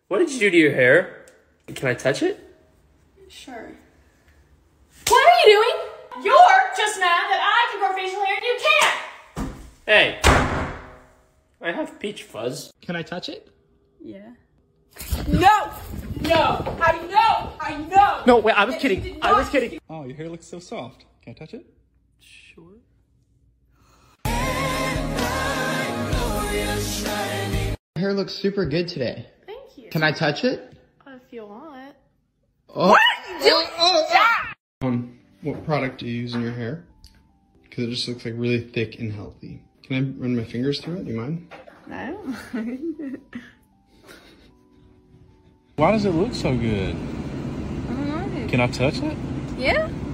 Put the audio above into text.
What did you do to your hair? Can I touch it? Sure. What are you doing? You're just mad that I can grow facial hair and you can't! Hey, I have peach fuzz. Can I touch it? Yeah. No! No! I know! No, wait, I was kidding. I was kidding. Oh, your hair looks so soft. Can I touch it? Sure. Your hair looks super good today. Thank you. Can I touch it? If you want. Oh. What product do you use in your hair? Because it just looks like really thick and healthy. Can I run my fingers through it? Do you mind? No. Why does it look so good? I don't know. Can I touch it? Yeah?